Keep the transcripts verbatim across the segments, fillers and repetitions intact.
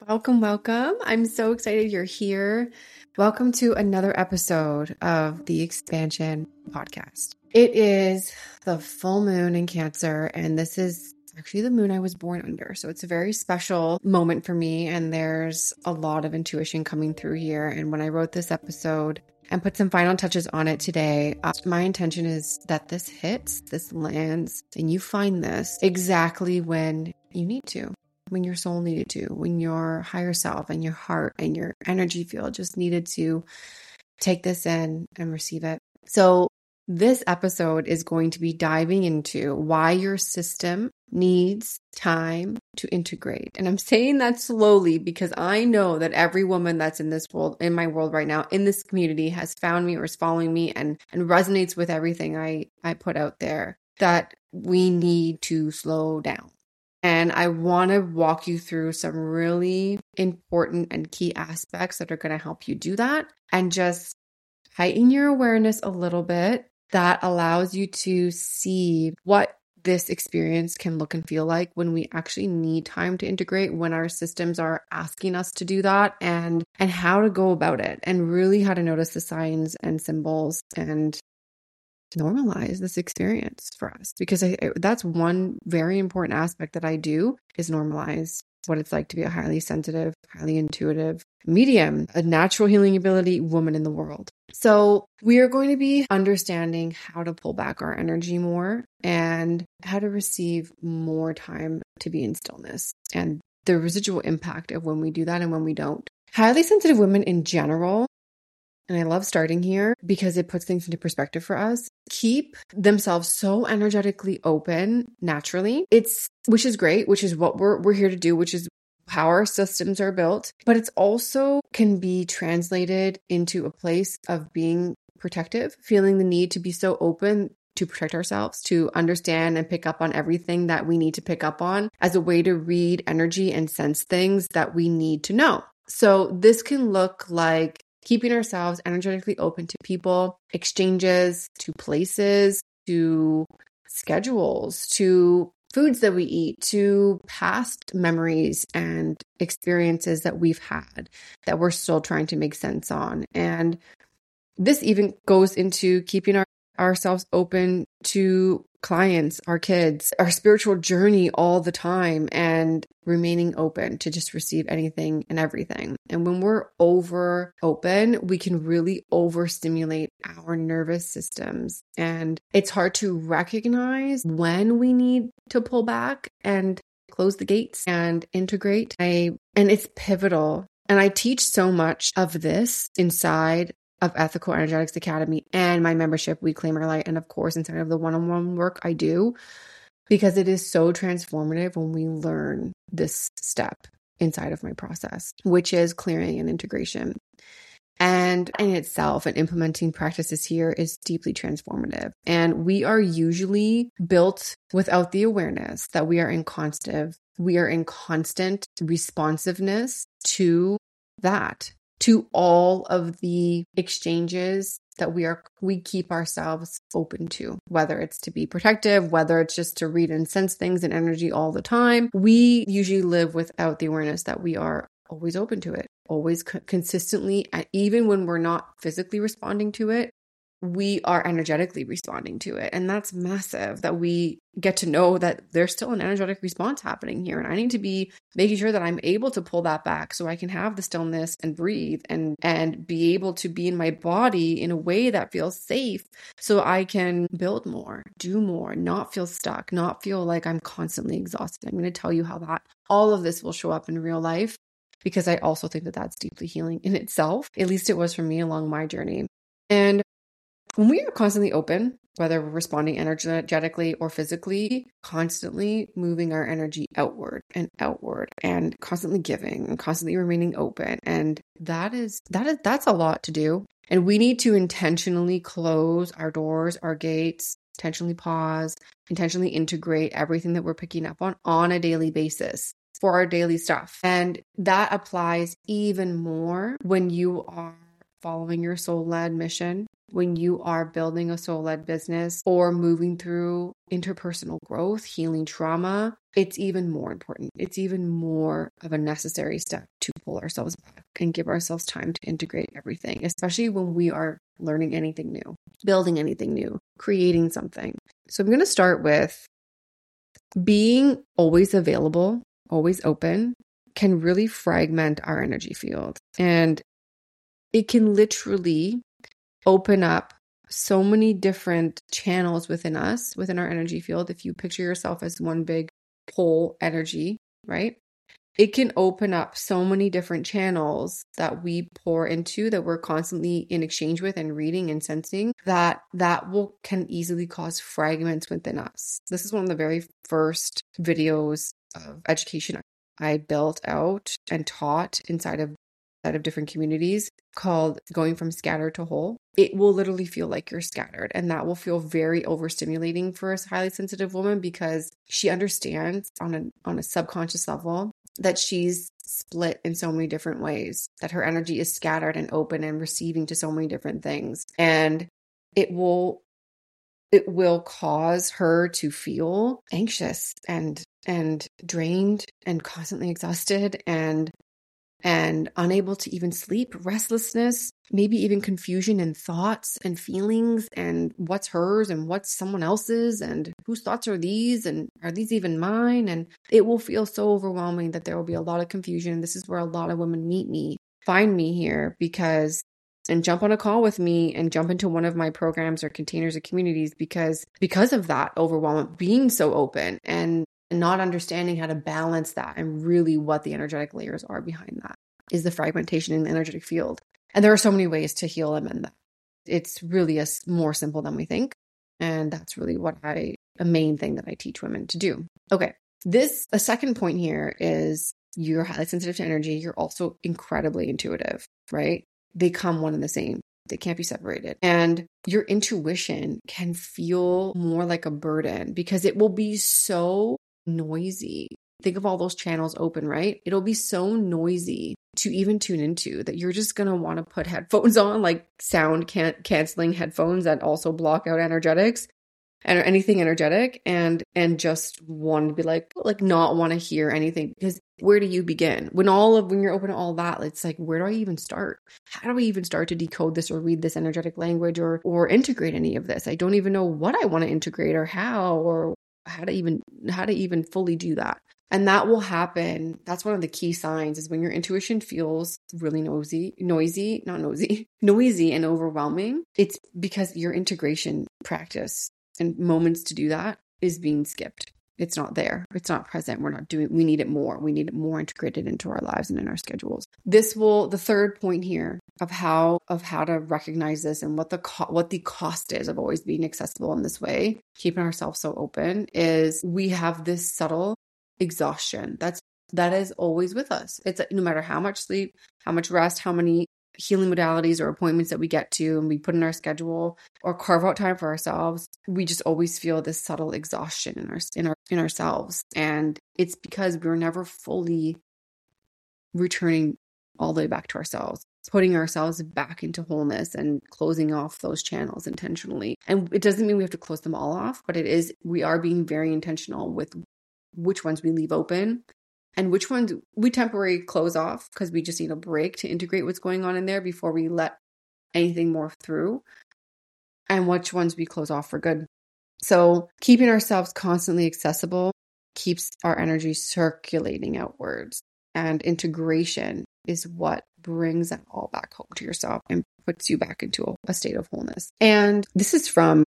Welcome, welcome. I'm so excited you're here. Welcome to another episode of the Expansion Podcast. It is the full moon in Cancer, and this is actually the moon I was born under. So it's a very special moment for me, and there's a lot of intuition coming through here. And when I wrote this episode and put some final touches on it today, uh, my intention is that this hits, this lands, and you find this exactly when you need to. When your soul needed to, when your higher self and your heart and your energy field just needed to take this in and receive it. So this episode is going to be diving into why your system needs time to integrate. And I'm saying that slowly because I know that every woman that's in this world, in my world right now, in this community has found me or is following me and, and resonates with everything I, I put out there, that we need to slow down. And I want to walk you through some really important and key aspects that are going to help you do that and just heighten your awareness a little bit. That allows you to see what this experience can look and feel like when we actually need time to integrate, when our systems are asking us to do that, and and how to go about it, and really how to notice the signs and symbols and normalize this experience for us, because I, that's one very important aspect that I do is normalize what it's like to be a highly sensitive, highly intuitive medium, a natural healing ability woman in the world. So we are going to be understanding how to pull back our energy more and how to receive more time to be in stillness and the residual impact of when we do that and when we don't. Highly sensitive women in general, and I love starting here because it puts things into perspective for us, keep themselves so energetically open naturally. It's, which is great, which is what we're we're here to do, which is how our systems are built. But it's also can be translated into a place of being protective, feeling the need to be so open to protect ourselves, to understand and pick up on everything that we need to pick up on as a way to read energy and sense things that we need to know. So this can look like keeping ourselves energetically open to people, exchanges, to places, to schedules, to foods that we eat, to past memories and experiences that we've had that we're still trying to make sense on. And this even goes into keeping our, ourselves open to clients, our kids, our spiritual journey all the time, and remaining open to just receive anything and everything. And when we're over open, we can really overstimulate our nervous systems. And it's hard to recognize when we need to pull back and close the gates and integrate. I, and it's pivotal. And I teach so much of this inside of Ethical Energetics Academy and my membership, We Claim Our Light, and of course inside of the one-on-one work I do, because it is so transformative when we learn this step inside of my process, which is clearing and integration. And in itself, and implementing practices here is deeply transformative. And we are usually built without the awareness that we are in constant, we are in constant responsiveness to that. To all of the exchanges that we are, we keep ourselves open to, whether it's to be protective, whether it's just to read and sense things and energy all the time. We usually live without the awareness that we are always open to it, always co- consistently, even when we're not physically responding to it, we are energetically responding to it. And that's massive that we get to know that there's still an energetic response happening here. And I need to be making sure that I'm able to pull that back so I can have the stillness and breathe and, and be able to be in my body in a way that feels safe so I can build more, do more, not feel stuck, not feel like I'm constantly exhausted. I'm going to tell you how that all of this will show up in real life, because I also think that that's deeply healing in itself. At least it was for me along my journey. And when we are constantly open, whether we're responding energetically or physically, constantly moving our energy outward and outward and constantly giving and constantly remaining open. And that is, that is, that's a lot to do. And we need to intentionally close our doors, our gates, intentionally pause, intentionally integrate everything that we're picking up on on a daily basis for our daily stuff. And that applies even more when you are following your soul-led mission when you are building a soul-led business or moving through interpersonal growth, healing trauma, it's even more important. It's even more of a necessary step to pull ourselves back and give ourselves time to integrate everything, especially when we are learning anything new, building anything new, creating something. So I'm going to start with being always available, always open, can really fragment our energy field. And it can literally open up so many different channels within us, within our energy field. If you picture yourself as one big whole energy, right? It can open up so many different channels that we pour into, that we're constantly in exchange with and reading and sensing, that that will can easily cause fragments within us. This is one of the very first videos of education I built out and taught inside of of different communities, called Going from Scattered to Whole. It will literally feel like you're scattered, and that will feel very overstimulating for a highly sensitive woman, because she understands on a on a subconscious level that she's split in so many different ways, that her energy is scattered and open and receiving to so many different things. And it will it will cause her to feel anxious and and drained and constantly exhausted and and unable to even sleep, restlessness, maybe even confusion in thoughts and feelings, and what's hers and what's someone else's, and whose thoughts are these, and are these even mine? And it will feel so overwhelming that there will be a lot of confusion. This is where a lot of women meet me, find me here, because and jump on a call with me and jump into one of my programs or containers or communities, because because of that overwhelm, being so open and not understanding how to balance that, and really what the energetic layers are behind that is the fragmentation in the energetic field. And there are so many ways to heal them, and that it's really a more simple than we think. And that's really what I, a main thing that I teach women to do. Okay. This, a second point here is you're highly sensitive to energy. You're also incredibly intuitive, right? They come one and the same. They can't be separated. And your intuition can feel more like a burden, because it will be so noisy. Think of all those channels open, right? It'll be so noisy to even tune into that you're just going to want to put headphones on, like sound can- canceling headphones that also block out energetics and anything energetic, and and just want to be like like not want to hear anything. Because where do you begin when all of when you're open to all that? It's like, where do I even start? How do I even start to decode this or read this energetic language or or integrate any of this? I don't even know what I want to integrate or how or how to even how to even fully do that. And that will happen. That's one of the key signs, is when your intuition feels really noisy, noisy, not nosy, noisy and overwhelming. It's because your integration practice and moments to do that is being skipped. It's not there. It's not present. We're not doing, we need it more. We need it more integrated into our lives and in our schedules. This will, the third point here of how, of how to recognize this and what the, co- what the cost is of always being accessible in this way, keeping ourselves so open, is we have this subtle exhaustion. That's, that is always with us. It's no matter how much sleep, how much rest, how many healing modalities or appointments that we get to and we put in our schedule or carve out time for ourselves, we just always feel this subtle exhaustion in our in our in ourselves. And it's because we're never fully returning all the way back to ourselves, putting ourselves back into wholeness and closing off those channels intentionally. And it doesn't mean we have to close them all off, but it is, we are being very intentional with which ones we leave open and which ones we temporarily close off, because we just need a break to integrate what's going on in there before we let anything more through, and which ones we close off for good. So keeping ourselves constantly accessible keeps our energy circulating outwards, and integration is what brings that all back home to yourself and puts you back into a, a state of wholeness. And this is from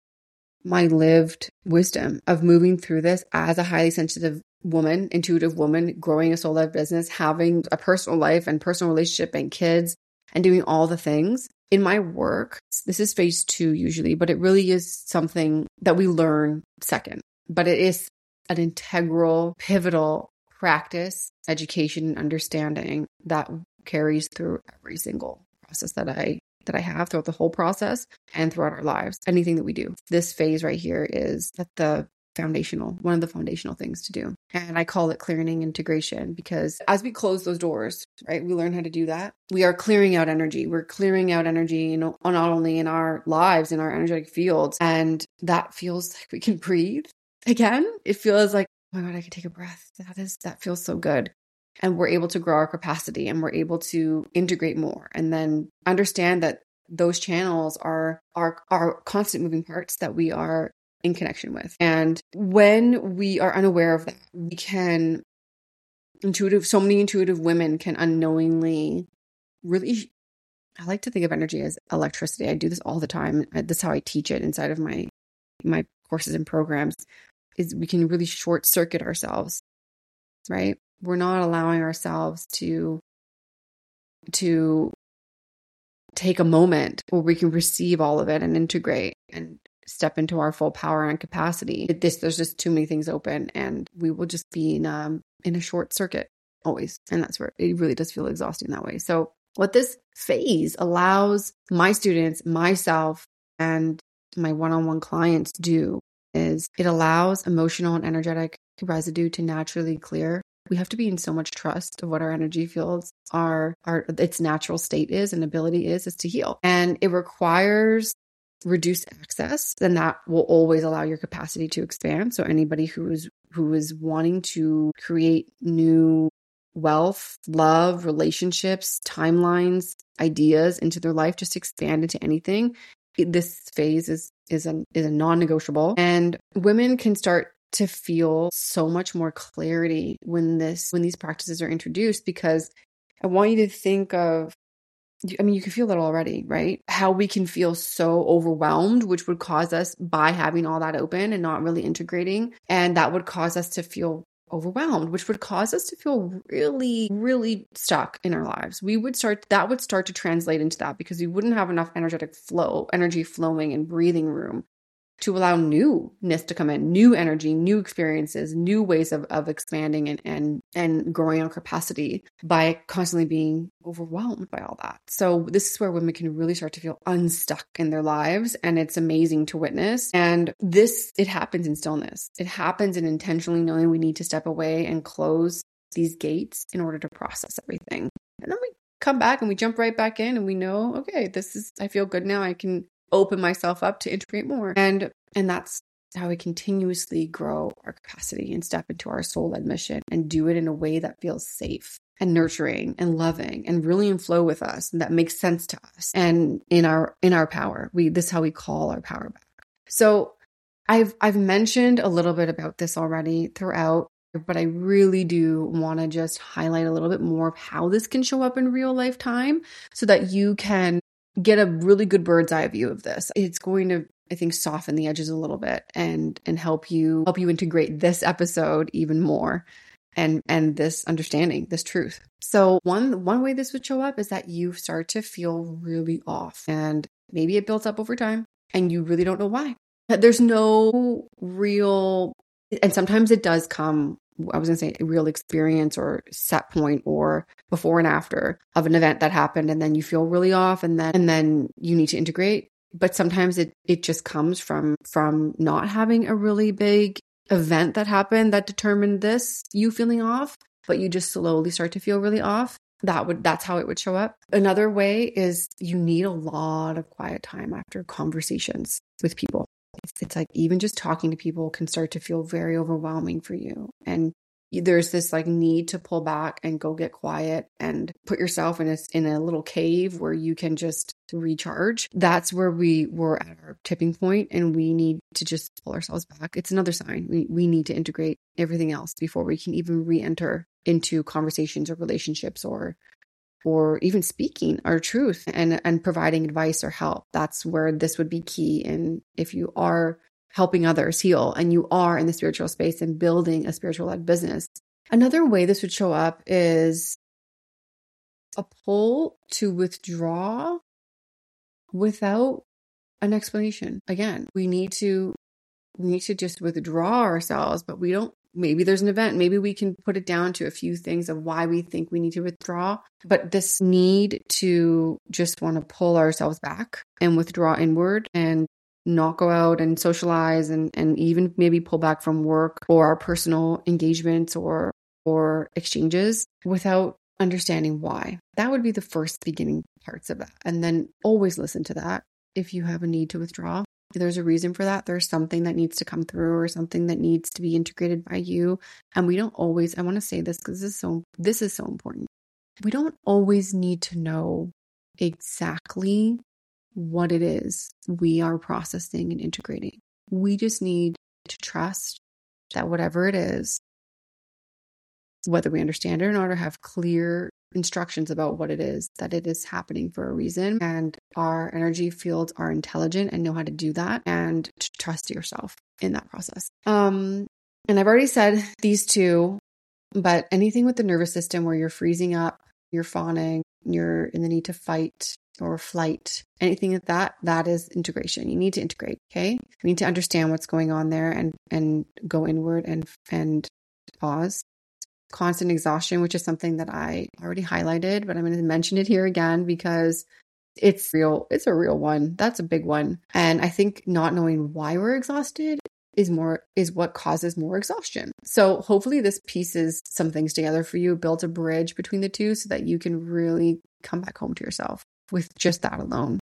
my lived wisdom of moving through this as a highly sensitive woman, intuitive woman, growing a soul-led business, having a personal life and personal relationship and kids, and doing all the things. In my work, this is phase two usually, but it really is something that we learn second. But it is an integral, pivotal practice, education, and understanding that carries through every single process that I that I have throughout the whole process and throughout our lives, anything that we do. This phase right here is at the foundational, one of the foundational things to do. And I call it clearing integration, because as we close those doors, right, we learn how to do that. We are clearing out energy. We're clearing out energy, you know, not only in our lives, in our energetic fields. And that feels like we can breathe again. It feels like, oh my God, I can take a breath. That is, that feels so good. And we're able to grow our capacity, and we're able to integrate more, and then understand that those channels are, are, are constant moving parts that we are in connection with. And when we are unaware of that, we can intuitive, so many intuitive women can unknowingly really, I like to think of energy as electricity. I do this all the time. That's how I teach it inside of my, my courses and programs, is we can really short circuit ourselves, right? We're not allowing ourselves to, to take a moment where we can receive all of it and integrate and step into our full power and capacity. This, there's just too many things open, and we will just be in, um, in a short circuit always. And that's where it really does feel exhausting that way. So what this phase allows my students, myself, and my one-on-one clients do is it allows emotional and energetic residue to naturally clear. We have to be in so much trust of what our energy fields are, our, its natural state is and ability is, is to heal. And it requires reduced access, then that will always allow your capacity to expand. So anybody who is who is wanting to create new wealth, love, relationships, timelines, ideas into their life, just expand into anything, this phase is is a is a non-negotiable. And women can start to feel so much more clarity when this when these practices are introduced, because I want you to think of, I mean, you can feel it already, right? How we can feel so overwhelmed, which would cause us, by having all that open and not really integrating, and that would cause us to feel overwhelmed, which would cause us to feel really, really stuck in our lives. We would start, that would start to translate into that, because we wouldn't have enough energetic flow, energy flowing and breathing room to allow newness to come in, new energy, new experiences, new ways of, of expanding and, and, and growing our capacity by constantly being overwhelmed by all that. So this is where women can really start to feel unstuck in their lives. And it's amazing to witness. And this, it happens in stillness. It happens in intentionally knowing we need to step away and close these gates in order to process everything. And then we come back and we jump right back in, and we know, okay, this is, I feel good now. I can open myself up to integrate more. And and that's how we continuously grow our capacity and step into our soul-led mission, and do it in a way that feels safe and nurturing and loving and really in flow with us, and that makes sense to us and in our in our power. We this is how we call our power back. So I've I've mentioned a little bit about this already throughout, but I really do want to just highlight a little bit more of how this can show up in real life time, so that you can get a really good bird's eye view of this. It's going to, I think, soften the edges a little bit and and help you help you integrate this episode even more, and and this understanding, this truth. So one one way this would show up is that you start to feel really off, and maybe it builds up over time and you really don't know why. There's no real, and sometimes it does come, I was going to say a real experience or set point or before and after of an event that happened, and then you feel really off, and then and then you need to integrate. But sometimes it it just comes from from not having a really big event that happened that determined this, you feeling off, but you just slowly start to feel really off. That would that's how it would show up. Another way is you need a lot of quiet time after conversations with people. It's, it's like even just talking to people can start to feel very overwhelming for you. And there's this like need to pull back and go get quiet and put yourself in a, in a little cave where you can just recharge. That's where we were at our tipping point, and we need to just pull ourselves back. It's another sign. We, we need to integrate everything else before we can even re-enter into conversations or relationships or or even speaking our truth and, and providing advice or help. That's where this would be key. And if you are helping others heal and you are in the spiritual space and building a spiritual led business, another way this would show up is a pull to withdraw without an explanation. Again, we need to, we need to just withdraw ourselves, but we don't. Maybe there's an event. Maybe we can put it down to a few things of why we think we need to withdraw. But this need to just want to pull ourselves back and withdraw inward and not go out and socialize and, and even maybe pull back from work or our personal engagements or, or exchanges without understanding why. That would be the first beginning parts of that. And then always listen to that. If you have a need to withdraw, there's a reason for that. There's something that needs to come through or something that needs to be integrated by you. And we don't always, I want to say this because this is so, this is so important. We don't always need to know exactly what it is we are processing and integrating. We just need to trust that whatever it is, whether we understand it or not, or have clear instructions about what it is, that it is happening for a reason. And our energy fields are intelligent and know how to do that, and to trust yourself in that process. Um, and I've already said these two, but anything with the nervous system where you're freezing up, you're fawning, you're in the need to fight or flight, anything like that, that is integration. You need to integrate, okay? You need to understand what's going on there and, and go inward and, and pause. Constant exhaustion, which is something that I already highlighted, but I'm going to mention it here again because it's real. It's a real one. That's a big one. And I think not knowing why we're exhausted is more, is what causes more exhaustion. So hopefully this pieces some things together for you, builds a bridge between the two so that you can really come back home to yourself with just that alone.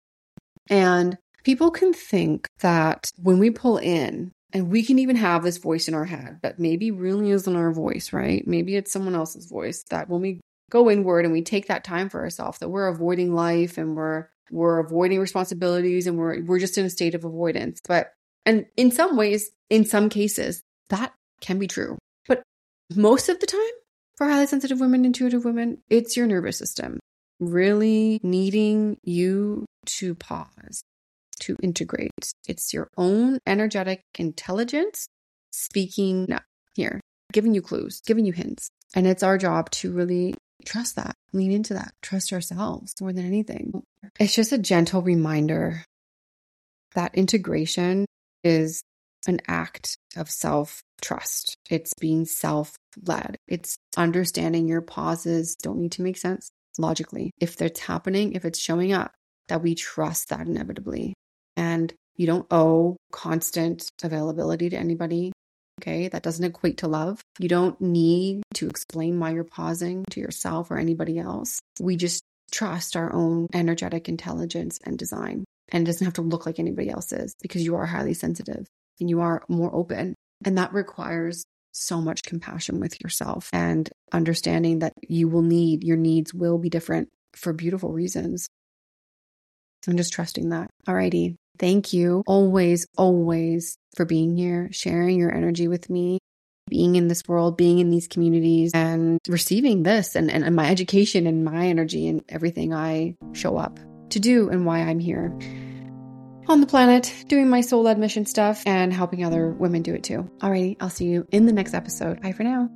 And people can think that when we pull in, and we can even have this voice in our head that maybe really isn't our voice, right? Maybe it's someone else's voice, that when we go inward and we take that time for ourselves, that we're avoiding life and we're we're avoiding responsibilities and we're we're just in a state of avoidance. But and in some ways, in some cases, that can be true. But most of the time, for highly sensitive women, intuitive women, it's your nervous system really needing you to pause, to integrate. It's your own energetic intelligence speaking here, giving you clues, giving you hints. And it's our job to really trust that, lean into that, trust ourselves more than anything. It's just a gentle reminder that integration is an act of self-trust. It's being self-led. It's understanding your pauses don't need to make sense logically. If it's happening, if it's showing up, that we trust that inevitably. And you don't owe constant availability to anybody. Okay. That doesn't equate to love. You don't need to explain why you're pausing to yourself or anybody else. We just trust our own energetic intelligence and design. And it doesn't have to look like anybody else's because you are highly sensitive and you are more open. And that requires so much compassion with yourself and understanding that you will need, your needs will be different for beautiful reasons. I'm just trusting that. Alrighty. Thank you always, always for being here, sharing your energy with me, being in this world, being in these communities, and receiving this and, and, and my education and my energy and everything I show up to do and why I'm here on the planet, doing my soul-led mission stuff and helping other women do it too. Alrighty. I'll see you in the next episode. Bye for now.